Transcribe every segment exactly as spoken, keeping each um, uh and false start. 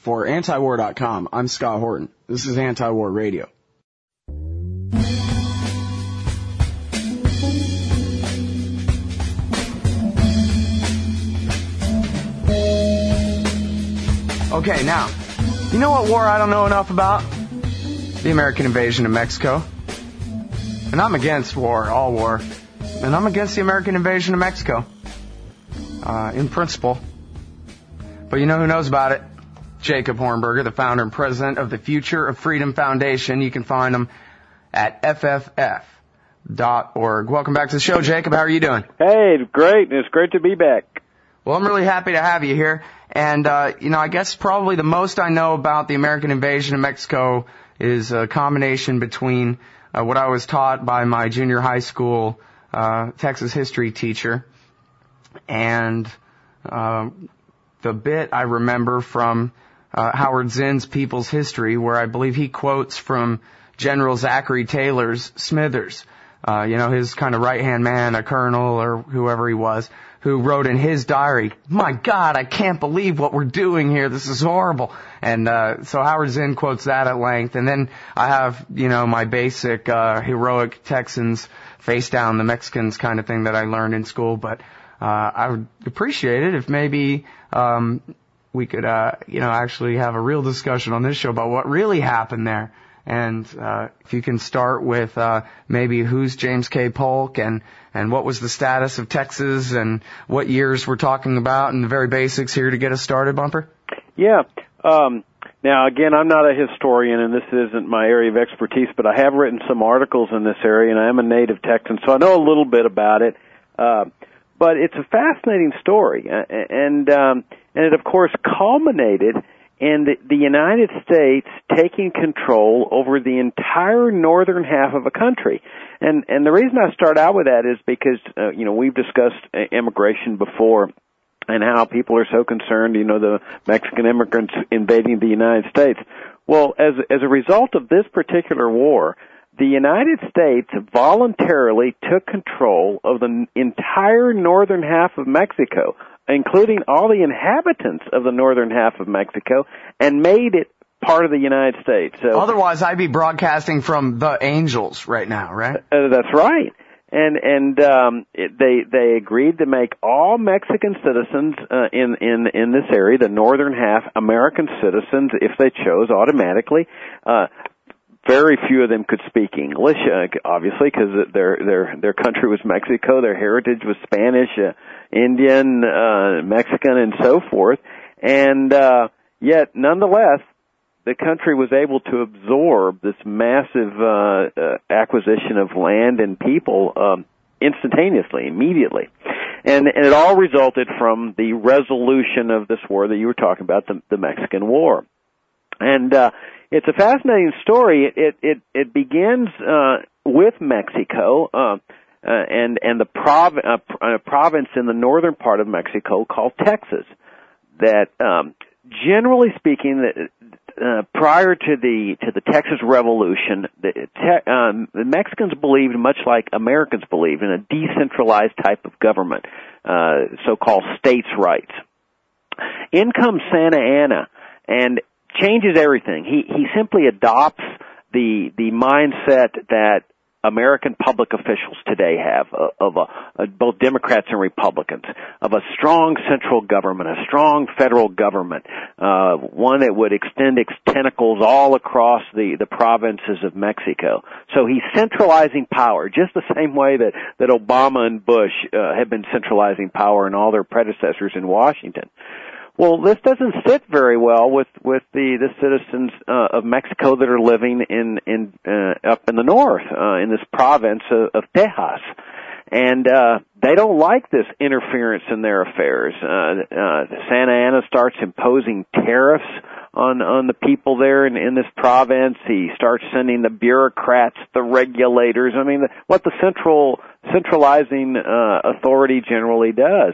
For anti-war dot com, I'm Scott Horton. This is Anti-War Radio. Okay, now, you know what war I don't know enough about? The American invasion of Mexico. And I'm against war, all war. And I'm against the American invasion of Mexico. Uh, in principle. But you know who knows about it? Jacob Hornberger, the founder and president of the Future of Freedom Foundation. You can find him at F F F dot org. Welcome back to the show, Jacob. How are you doing? Hey, great. It's great to be back. Well, I'm really happy to have you here. And, uh, you know, I guess probably the most I know about the American invasion of Mexico is a combination between uh, what I was taught by my junior high school uh, Texas history teacher and uh, the bit I remember from uh, Howard Zinn's People's History, where I believe he quotes from General Zachary Taylor's Smithers, uh, you know, his kind of right-hand man, a colonel or whoever he was, who wrote in his diary, "My God, I can't believe what we're doing here. This is horrible." And uh so Howard Zinn quotes that at length. And then I have, you know, my basic uh heroic Texans face down the Mexicans kind of thing that I learned in school. But uh I would appreciate it if maybe um we could, uh you know, actually have a real discussion on this show about what really happened there. And uh if you can start with uh maybe who's James K. Polk and and what was the status of Texas and what years we're talking about and the very basics here to get us started, Bumper? Yeah. Um now, again, I'm not a historian, and this isn't my area of expertise, but I have written some articles in this area, and I am a native Texan, so I know a little bit about it. Uh, but it's a fascinating story, uh, and um, and it, of course, culminated in the, the United States taking control over the entire northern half of a country. And and the reason I start out with that is because, uh, you know, we've discussed immigration before and how people are so concerned, you know, the Mexican immigrants invading the United States. Well, as as a result of this particular war, the United States voluntarily took control of the entire northern half of Mexico, including all the inhabitants of the northern half of Mexico, and made it part of the United States. So, otherwise, I'd be broadcasting from the Angels right now, right? Uh, that's right. And and um, it, they they agreed to make all Mexican citizens uh, in in in this area, the northern half, American citizens if they chose automatically. Uh, Very few of them could speak English, uh, obviously, because their their their country was Mexico. Their heritage was Spanish, uh, Indian, uh, Mexican, and so forth. And uh, yet, nonetheless, the country was able to absorb this massive uh, uh, acquisition of land and people um, instantaneously, immediately. And, and it all resulted from the resolution of this war that you were talking about, the, the Mexican War. And uh, it's a fascinating story. It it it begins uh, with Mexico uh, uh, and and the prov- uh, a province in the northern part of Mexico called Texas. That um, generally speaking, uh, prior to the to the Texas Revolution, the, te- um, the Mexicans believed, much like Americans believed, in a decentralized type of government, uh, so-called states' rights. In comes Santa Anna, and changes everything. He he simply adopts the the mindset that American public officials today have uh, of a, uh, both Democrats and Republicans, of a strong central government, a strong federal government, uh, one that would extend its tentacles all across the, the provinces of Mexico. So he's centralizing power, just the same way that, that Obama and Bush uh, have been centralizing power and all their predecessors in Washington. Well, this doesn't sit very well with with the the citizens uh, of Mexico that are living in in uh, up in the north uh, in this province of, of Texas, and uh, they don't like this interference in their affairs. Uh, uh, Santa Anna starts imposing tariffs on on the people there in, in this province. He starts sending the bureaucrats, the regulators. I mean, what the central centralizing uh, authority generally does,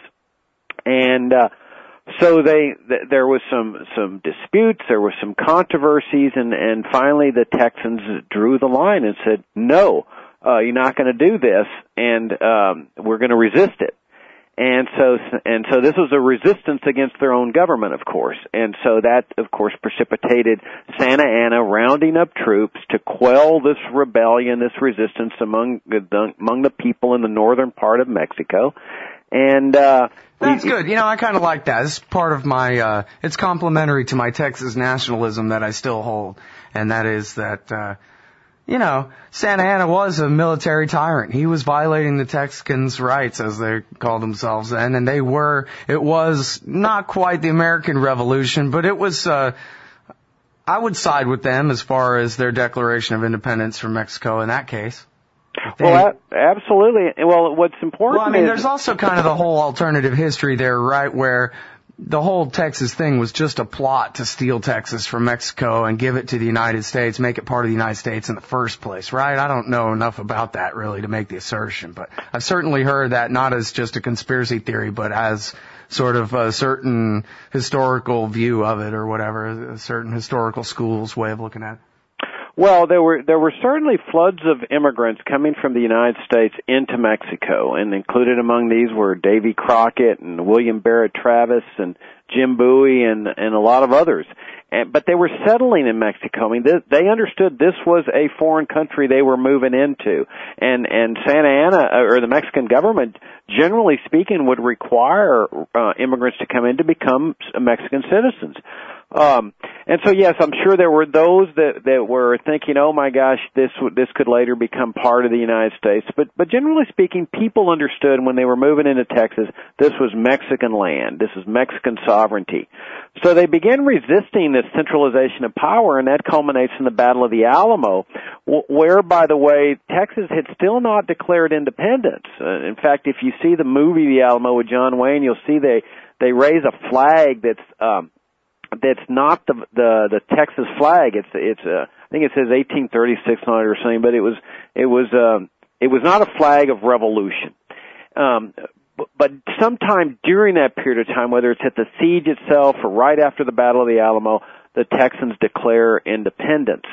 and. Uh, So they, th- there was some, some disputes, there were some controversies, and, and finally the Texans drew the line and said, no, uh, you're not going to do this, and, um, we're going to resist it. And so, and so this was a resistance against their own government, of course. And so that, of course, precipitated Santa Anna rounding up troops to quell this rebellion, this resistance among the, among the people in the northern part of Mexico. And, uh, that's good. You know, I kind of like that. It's part of my, uh, it's complementary to my Texas nationalism that I still hold. And that is that, uh, you know, Santa Anna was a military tyrant. He was violating the Texicans' rights, as they called themselves then, and they were, it was not quite the American Revolution, but it was, uh, I would side with them as far as their declaration of independence from Mexico in that case. They, well, absolutely. Well, what's important Well, I mean, is, there's also kind of the whole alternative history there, right, where the whole Texas thing was just a plot to steal Texas from Mexico and give it to the United States, make it part of the United States in the first place, right? I don't know enough about that really to make the assertion, but I've certainly heard that not as just a conspiracy theory, but as sort of a certain historical view of it or whatever, a certain historical school's way of looking at it. Well, there were there were certainly floods of immigrants coming from the United States into Mexico, and included among these were Davy Crockett and William Barrett Travis and Jim Bowie and and a lot of others. And, but they were settling in Mexico. I mean, this, they understood this was a foreign country they were moving into, and and Santa Anna or the Mexican government, generally speaking, would require uh, immigrants to come in to become Mexican citizens. Um, and so, yes, I'm sure there were those that, that were thinking, oh my gosh, this, this could later become part of the United States. But, but generally speaking, people understood when they were moving into Texas, this was Mexican land. This is Mexican sovereignty. So they began resisting this centralization of power, and that culminates in the Battle of the Alamo, where, by the way, Texas had still not declared independence. Uh, in fact, if you see the movie The Alamo with John Wayne, you'll see they, they raise a flag that's, um, that's not the the the Texas flag. It's it's uh, I think it says eighteen thirty-six on it or something, but it was it was um, it was not a flag of revolution. Um, but, but sometime during that period of time, whether it's at the siege itself or right after the Battle of the Alamo, the Texans declare independence.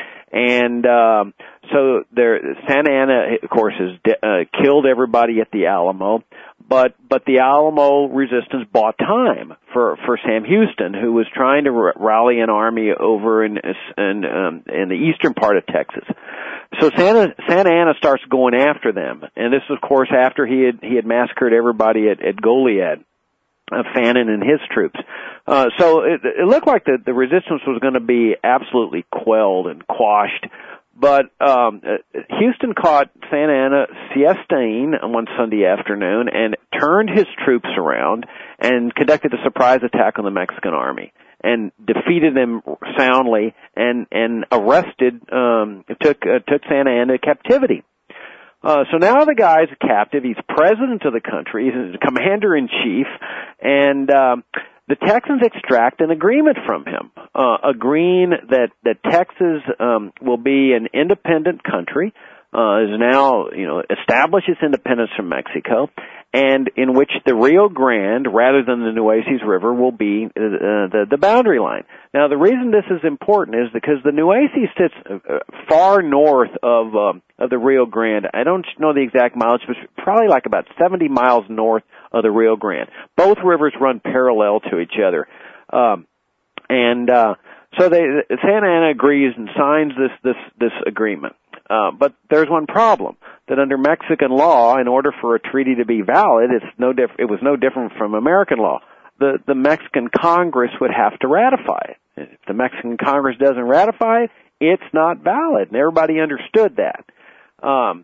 And um, so there, Santa Anna, of course, has de- uh, killed everybody at the Alamo. But but the Alamo resistance bought time for for Sam Houston, who was trying to r- rally an army over in in, um, in the eastern part of Texas. So Santa Santa Anna starts going after them, and this, of course, after he had he had massacred everybody at, at Goliad, uh, Fannin and his troops. Uh, so it, it looked like the, the resistance was going to be absolutely quelled and quashed. But um, Houston caught Santa Anna siestaing one Sunday afternoon and turned his troops around and conducted a surprise attack on the Mexican army and defeated them soundly and and arrested um, took uh, took Santa Anna into captivity. Uh, so now the guy's captive. He's president of the country. He's commander in chief, and um, the Texans extract an agreement from him, uh, agreeing that, that Texas um, will be an independent country, uh, is now, you know, established its independence from Mexico, and in which the Rio Grande, rather than the Nueces River, will be uh, the, the boundary line. Now, the reason this is important is because the Nueces sits uh, far north of uh, of the Rio Grande. I don't know the exact mileage, but it's probably like about seventy miles north of the Rio Grande. Both rivers run parallel to each other. Um, and uh, so they, Santa Anna agrees and signs this, this, this agreement. Uh, but there's one problem, that under Mexican law, in order for a treaty to be valid, it's no diff- it was no different from American law. The, the Mexican Congress would have to ratify it. If the Mexican Congress doesn't ratify it, it's not valid, and everybody understood that. Um,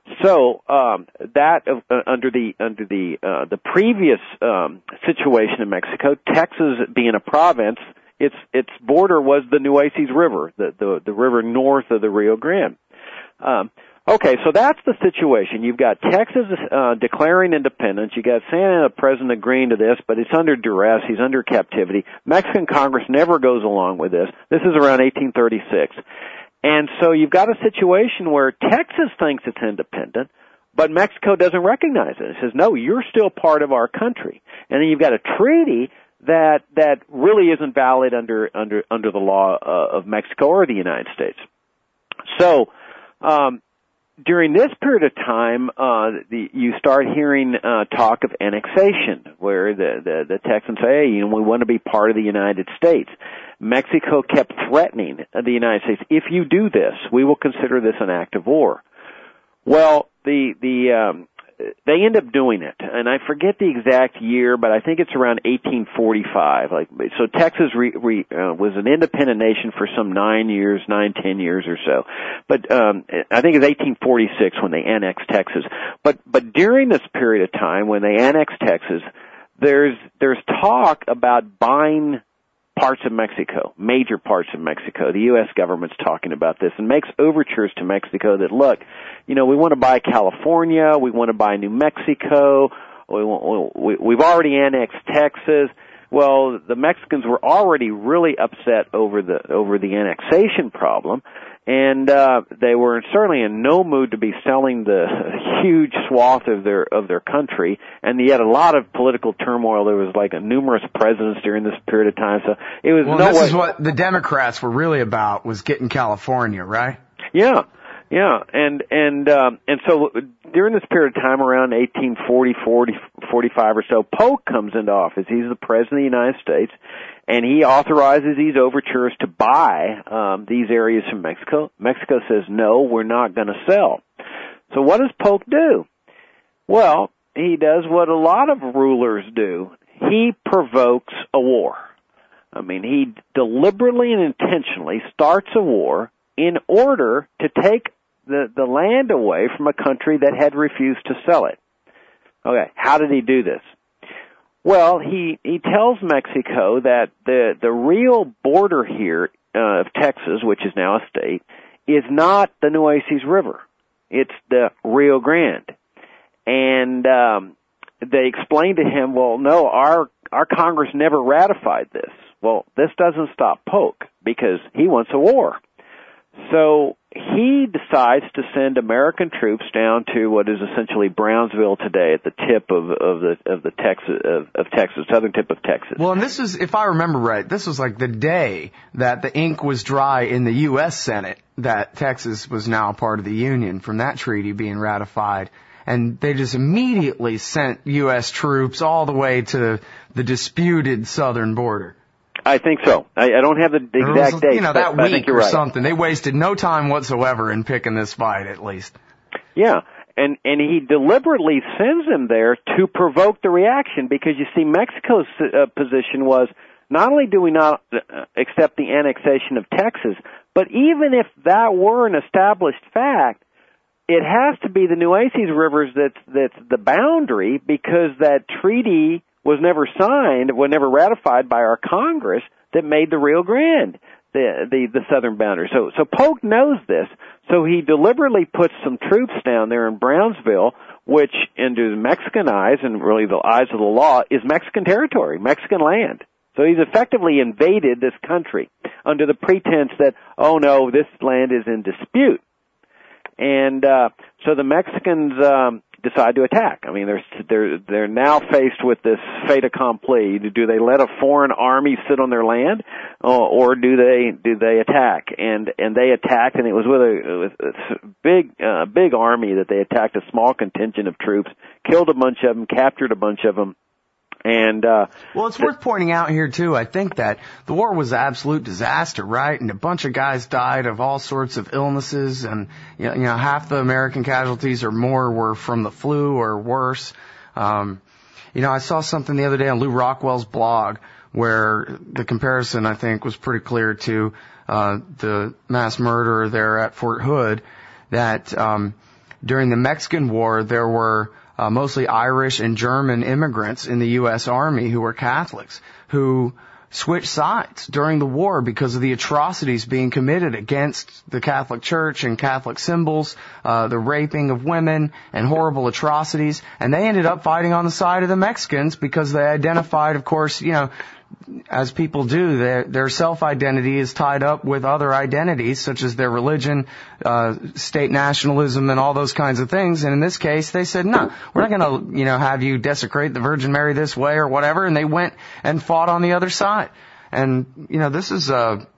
so um, that uh, under the under the uh, the previous um, situation in Mexico, Texas being a province, its its border was the Nueces River, the the, the river north of the Rio Grande. Um, okay, so that's the situation. You've got Texas uh, declaring independence. You got Santa Anna president agreeing to this, but it's under duress. He's under captivity. Mexican Congress never goes along with this. This is around eighteen thirty-six. And so you've got a situation where Texas thinks it's independent, but Mexico doesn't recognize it. It says, no, you're still part of our country. And then you've got a treaty that that really isn't valid under under under the law uh, of Mexico or the United States. So um, during this period of time, uh, the, you start hearing uh, talk of annexation, where the, the, the Texans say, hey, you know, we want to be part of the United States. Mexico kept threatening the United States, if you do this, we will consider this an act of war. Well, the, the, um, they end up doing it, and I forget the exact year, but I think it's around eighteen forty-five. Like, so Texas re, re, uh, was an independent nation for some nine years, nine, ten years or so. But um, I think it's eighteen forty-six when they annexed Texas. But but during this period of time when they annexed Texas, there's there's talk about buying parts of Mexico, major parts of Mexico. The U S government's talking about this and makes overtures to Mexico that, look, you know, we want to buy California, we want to buy New Mexico, we want, we, we've already annexed Texas. Well, the Mexicans were already really upset over the over the annexation problem, and uh, they were certainly in no mood to be selling the huge swath of their of their country. And yet, a lot of political turmoil. There was like a numerous presidents during this period of time. So it was well, no this way. is what the Democrats were really about, was getting California, right? Yeah. Yeah, and and um, and so during this period of time, around eighteen forty, forty, forty-five or so, Polk comes into office. He's the president of the United States, and he authorizes these overtures to buy um, these areas from Mexico. Mexico says, no, we're not going to sell. So what does Polk do? Well, he does what a lot of rulers do. He provokes a war. I mean, he deliberately and intentionally starts a war in order to take the, the land away from a country that had refused to sell it. Okay, how did he do this? Well, he, he tells Mexico that the, the real border here uh, of Texas, which is now a state, is not the Nueces River. It's the Rio Grande. And um, they explained to him, well, no, our, our Congress never ratified this. Well, this doesn't stop Polk because he wants a war. So he decides to send American troops down to what is essentially Brownsville today, at the tip of, of the of the Texas of, of Texas, southern tip of Texas. Well, and this is, if I remember right, this was like the day that the ink was dry in the U S Senate that Texas was now a part of the Union from that treaty being ratified. And they just immediately sent U S troops all the way to the disputed southern border. I think so. I, I don't have the exact was, date, you know, but, that but week I think you're or right. something. They wasted no time whatsoever in picking this fight, at least. Yeah, and and he deliberately sends them there to provoke the reaction, because you see, Mexico's uh, position was, not only do we not accept the annexation of Texas, but even if that were an established fact, it has to be the Nueces Rivers that's that's the boundary, because that treaty was never signed, was never ratified by our Congress that made the Rio Grande the the, the southern boundary. So so Polk knows this, so he deliberately puts some troops down there in Brownsville, which, into Mexican eyes, and really the eyes of the law, is Mexican territory, Mexican land. So he's effectively invaded this country under the pretense that, oh no, this land is in dispute. And uh so the Mexicans um decide to attack. I mean, they're they're they're now faced with this fait accompli. Do they let a foreign army sit on their land, or, or do they do they attack? And and they attacked, and it was with a, with a big uh, big army that they attacked a small contingent of troops, killed a bunch of them, captured a bunch of them. And uh well, it's worth pointing out here too, I think, that the war was an absolute disaster, right? And a bunch of guys died of all sorts of illnesses, and you know, you know half the American casualties or more were from the flu or worse. Um you know, I saw something the other day on Lou Rockwell's blog where the comparison, I think, was pretty clear to uh the mass murder there at Fort Hood, that um during the Mexican War there were Uh, mostly Irish and German immigrants in the U S Army who were Catholics, who switched sides during the war because of the atrocities being committed against the Catholic Church and Catholic symbols, uh, the raping of women and horrible atrocities. And they ended up fighting on the side of the Mexicans because they identified, of course, you know, as people do, their, their self-identity is tied up with other identities, such as their religion, uh, state nationalism, and all those kinds of things. And in this case, they said, no, we're not going to, you know, have you desecrate the Virgin Mary this way or whatever. And they went and fought on the other side. And, you know, this is a,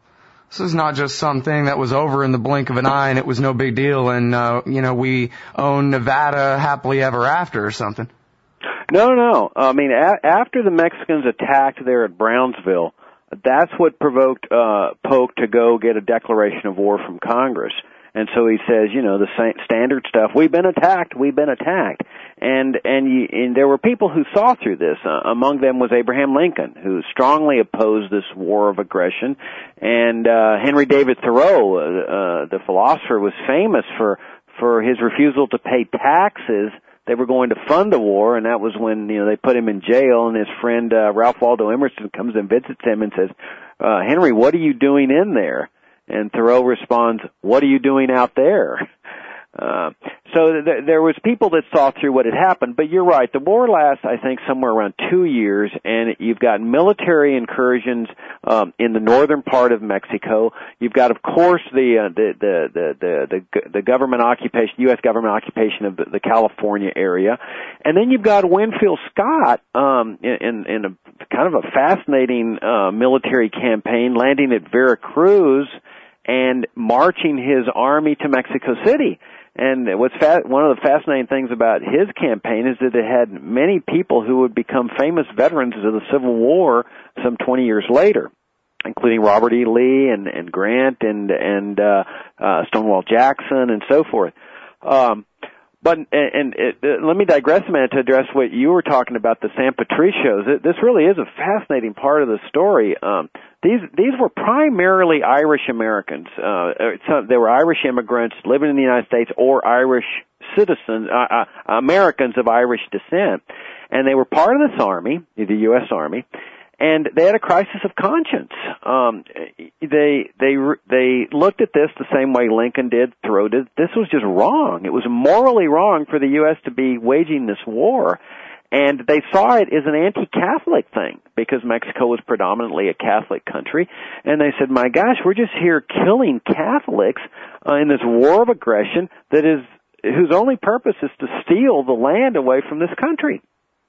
This is not just something that was over in the blink of an eye and it was no big deal and, uh, you know, we own Nevada happily ever after or something. No, no. I mean, a- after the Mexicans attacked there at Brownsville, that's what provoked uh, Polk to go get a declaration of war from Congress. And so he says, you know, the sa- standard stuff, we've been attacked, we've been attacked. And and, you, and there were people who saw through this. Uh, among them was Abraham Lincoln, who strongly opposed this war of aggression. And uh, Henry David Thoreau, uh, uh, the philosopher, was famous for, for his refusal to pay taxes. They were going to fund the war, and that was when, you know, they put him in jail, and his friend uh, Ralph Waldo Emerson comes and visits him and says, uh, Henry, what are you doing in there? And Thoreau responds, what are you doing out there? Uh, so th- there was people that saw through what had happened, but you're right. The war lasts, I think, somewhere around two years, and you've got military incursions um, in the northern part of Mexico. You've got, of course, the uh, the, the the the the the government occupation, U S government occupation of the, the California area, and then you've got Winfield Scott um, in, in a kind of a fascinating uh, military campaign, landing at Veracruz and marching his army to Mexico City. And what's fa- one of the fascinating things about his campaign is that it had many people who would become famous veterans of the Civil War some twenty years later, including Robert E. Lee and, and Grant and and uh, uh, Stonewall Jackson and so forth. Um, but and, and it, uh, let me digress a minute to address what you were talking about, the San Patricios. It, this really is a fascinating part of the story. Um, These these were primarily Irish Americans. Uh, so they were Irish immigrants living in the United States or Irish citizens, uh, uh, Americans of Irish descent, and they were part of this army, the U S Army, and they had a crisis of conscience. Um, they they they looked at this the same way Lincoln did, Thoreau did. This was just wrong. It was morally wrong for the U S to be waging this war. And they saw it as an anti-Catholic thing because Mexico was predominantly a Catholic country. And they said, my gosh, we're just here killing Catholics uh, in this war of aggression that is, whose only purpose is to steal the land away from this country.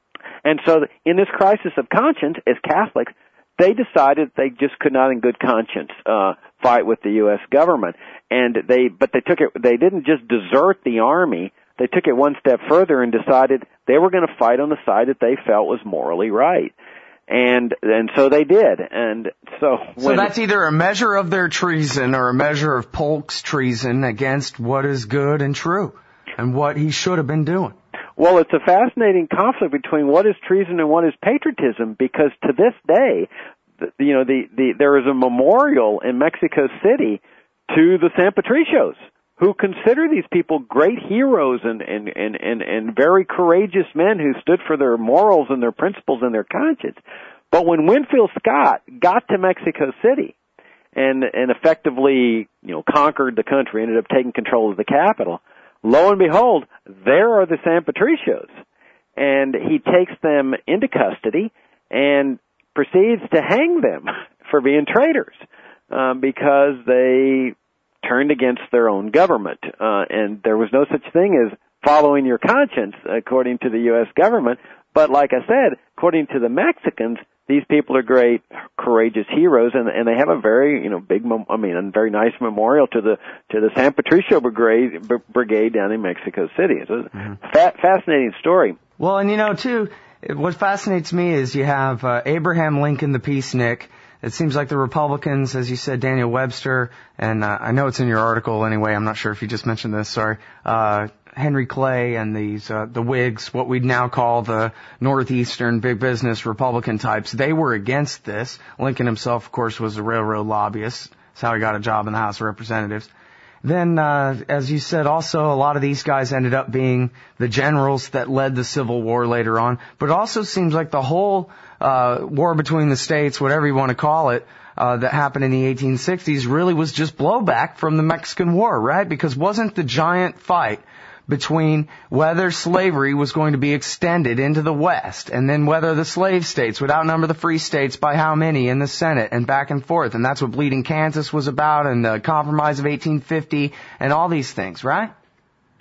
And so in this crisis of conscience, as Catholics, they decided they just could not in good conscience uh fight with the U S government. And they, but they took it, they didn't just desert the army. They took it one step further and decided they were going to fight on the side that they felt was morally right. And and so they did. And so when So that's either a measure of their treason or a measure of Polk's treason against what is good and true and what he should have been doing. Well, it's a fascinating conflict between what is treason and what is patriotism, because to this day, you know, the, the there is a memorial in Mexico City to the San Patricios, who consider these people great heroes and, and, and, and, and very courageous men who stood for their morals and their principles and their conscience. But when Winfield Scott got to Mexico City and, and effectively, you know, conquered the country, ended up taking control of the capital, lo and behold, there are the San Patricios. And he takes them into custody and proceeds to hang them for being traitors, um, because they turned against their own government. Uh, and there was no such thing as following your conscience, according to the U S government. But like I said, according to the Mexicans, these people are great, courageous heroes, and, and they have a very, you know, big, I mean, a very nice memorial to the to the San Patricio Brigade, Brigade down in Mexico City. It's a mm-hmm. fa- fascinating story. Well, and you know, too, what fascinates me is you have uh, Abraham Lincoln, the peacenik. It seems like the Republicans, as you said, Daniel Webster, and uh, I know it's in your article anyway. I'm not sure if you just mentioned this. Sorry, uh, Henry Clay and these uh, the Whigs, what we'd now call the northeastern big business Republican types. They were against this. Lincoln himself, of course, was a railroad lobbyist. That's how he got a job in the House of Representatives. Then, uh, as you said, also a lot of these guys ended up being the generals that led the Civil War later on. But it also seems like the whole uh, war between the states, whatever you want to call it, uh, that happened in the eighteen sixties really was just blowback from the Mexican War, right? Because wasn't the giant fight between whether slavery was going to be extended into the West and then whether the slave states would outnumber the free states by how many in the Senate and back and forth. And that's what Bleeding Kansas was about and the Compromise of eighteen fifty and all these things, right?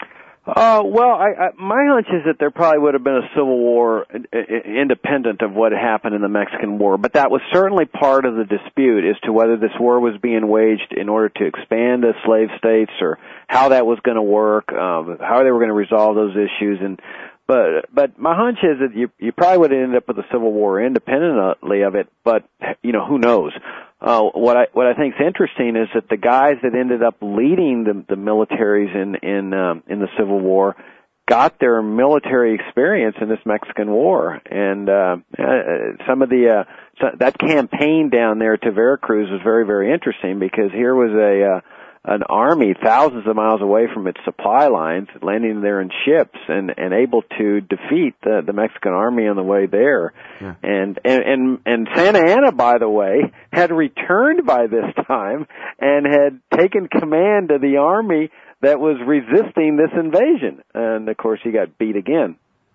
Uh, well, I, I, my hunch is that there probably would have been a civil war independent of what happened in the Mexican War, but that was certainly part of the dispute as to whether this war was being waged in order to expand the slave states or how that was going to work, um, how they were going to resolve those issues. And but but my hunch is that you you probably would have ended up with a civil war independently of it, but you know, who knows? Uh, what I what I think is interesting is that the guys that ended up leading the, the militaries in in um, in the Civil War got their military experience in this Mexican War, and uh, uh, some of the uh, so that campaign down there to Veracruz was very very interesting because here was a uh, an army thousands of miles away from its supply lines, landing there in ships and, and able to defeat the, the Mexican army on the way there. Yeah. And, and, and, and Santa Anna, by the way, had returned by this time and had taken command of the army that was resisting this invasion. And of course he got beat again.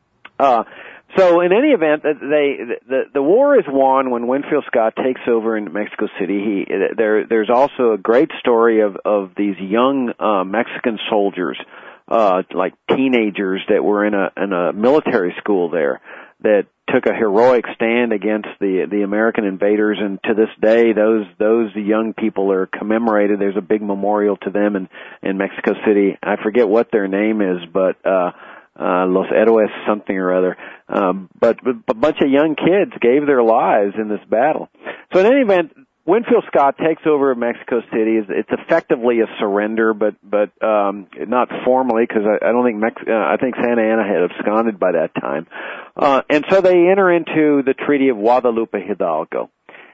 Uh, So in any event, they the the war is won when Winfield Scott takes over in Mexico City. He there there's also a great story of of these young uh, Mexican soldiers, uh, like teenagers that were in a in a military school there that took a heroic stand against the the American invaders, and to this day those those young people are commemorated. There's a big memorial to them in in Mexico City. I forget what their name is, but uh Uh, Los Héroes something or other. Um, but, but a bunch of young kids gave their lives in this battle. So in any event, Winfield Scott takes over Mexico City. It's, it's effectively a surrender, but, but, um, not formally, because I, I don't think Mex- uh, I think Santa Anna had absconded by that time. Uh, and so they enter into the Treaty of Guadalupe Hidalgo.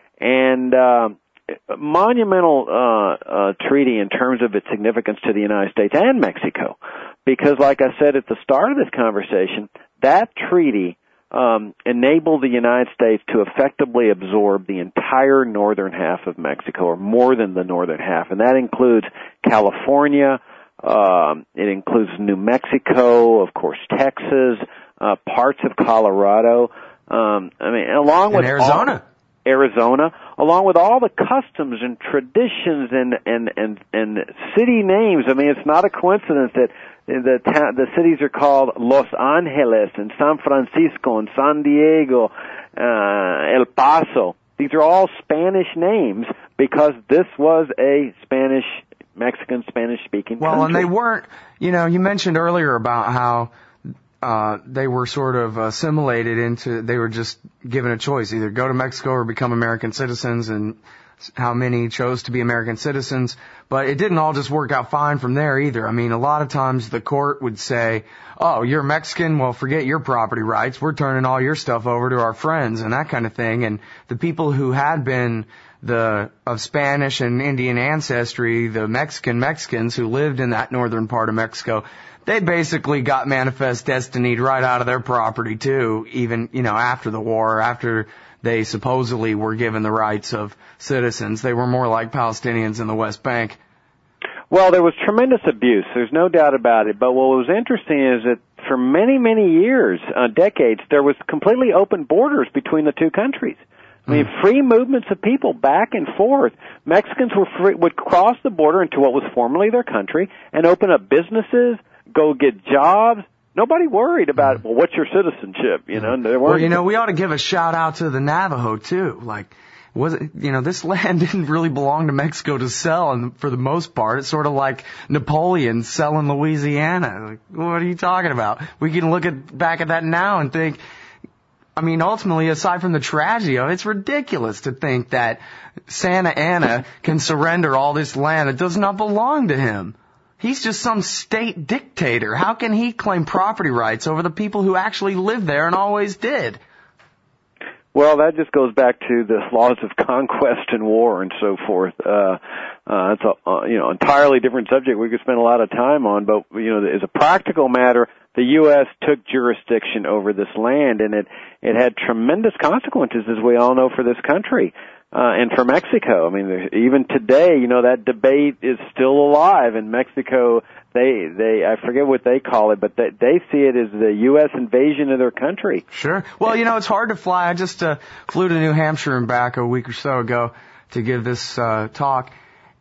And, uh, monumental uh, uh treaty in terms of its significance to the United States and Mexico, because like I said at the start of this conversation, that treaty um enabled the United States to effectively absorb the entire northern half of Mexico, or more than the northern half, and that includes California, um it includes New Mexico, of course Texas, uh parts of Colorado, um I mean along with and Arizona all, Arizona, along with all the customs and traditions and, and, and, and city names. I mean, it's not a coincidence that the ta- the cities are called Los Angeles and San Francisco and San Diego, uh, El Paso. These are all Spanish names because this was a Spanish, Mexican, Spanish-speaking well, country. And they weren't, you know, you mentioned earlier about how Uh, they were sort of assimilated into, they were just given a choice, either go to Mexico or become American citizens, and how many chose to be American citizens. But it didn't all just work out fine from there either. I mean, a lot of times the court would say, oh, you're Mexican, well, forget your property rights, we're turning all your stuff over to our friends, and that kind of thing. And the people who had been the of Spanish and Indian ancestry, the Mexican Mexicans who lived in that northern part of Mexico, they basically got manifest destinied right out of their property too, even, you know, after the war, after they supposedly were given the rights of citizens. They were more like Palestinians in the West Bank. Well, there was tremendous abuse. There's no doubt about it. But what was interesting is that for many, many years, uh, decades, there was completely open borders between the two countries. I mean, free movements of people back and forth. Mexicans were free, would cross the border into what was formerly their country and open up businesses, go get jobs. Nobody worried about, well, what's your citizenship? You know, there weren't. Well, you know, we ought to give a shout out to the Navajo too. Like, was it, you know, this land didn't really belong to Mexico to sell, and for the most part, it's sort of like Napoleon selling Louisiana. Like, what are you talking about? We can look at back at that now and think, I mean, ultimately, aside from the tragedy of it, it's ridiculous to think that Santa Anna can surrender all this land. It does not belong to him. He's just some state dictator. How can he claim property rights over the people who actually lived there and always did? Well, that just goes back to the laws of conquest and war and so forth. Uh, uh, it's a, uh, you know, entirely different subject we could spend a lot of time on, but, you know, as a practical matter, the U S took jurisdiction over this land, and it, it had tremendous consequences, as we all know, for this country. Uh, and for Mexico. I mean, even today, you know, that debate is still alive in Mexico. They, they, I forget what they call it, but they, they see it as the U S invasion of their country. Sure. Well, you know, it's hard to fly. I just, uh, flew to New Hampshire and back a week or so ago to give this, uh, talk.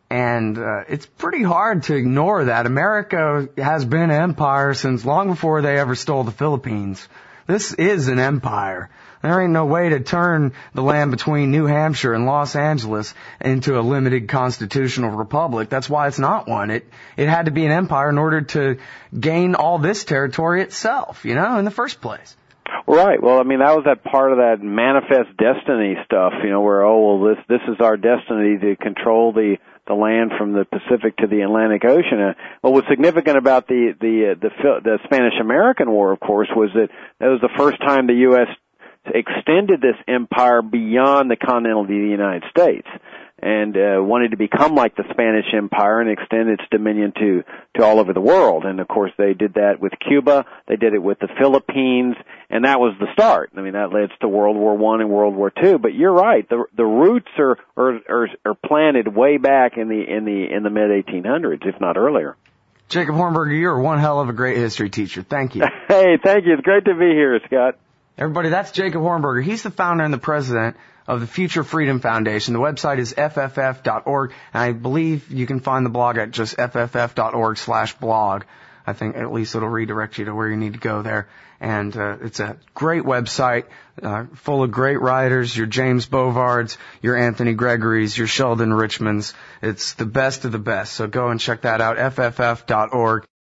And uh, it's pretty hard to ignore that. America has been an empire since long before they ever stole the Philippines. This is an empire. There ain't no way to turn the land between New Hampshire and Los Angeles into a limited constitutional republic. That's why it's not one. It it had to be an empire in order to gain all this territory itself, you know, in the first place. Right. Well, I mean, that was that part of that manifest destiny stuff, you know, where, oh, well, this this is our destiny to control the the land from the Pacific to the Atlantic Ocean. Uh, what was significant about the the uh, the, the Spanish-American War, of course, was that that was the first time the U S extended this empire beyond the continental of the United States, and uh, wanted to become like the Spanish Empire and extend its dominion to to all over the world. And of course, they did that with Cuba. They did it with the Philippines, and that was the start. I mean, that led to World War One and World War Two. But you're right; the the roots are are are, are planted way back in the in the in the mid eighteen hundreds, if not earlier. Jacob Hornberger, you're one hell of a great history teacher. Thank you. Hey, thank you. It's great to be here, Scott. Everybody, that's Jacob Hornberger. He's the founder and the president of the Future Freedom Foundation. The website is F F F dot org, and I believe you can find the blog at just F F F dot org slash blog. I think at least it'll redirect you to where you need to go there. And uh, it's a great website, uh, full of great writers, your James Bovards, your Anthony Gregorys, your Sheldon Richmonds. It's the best of the best. So go and check that out, F F F dot org.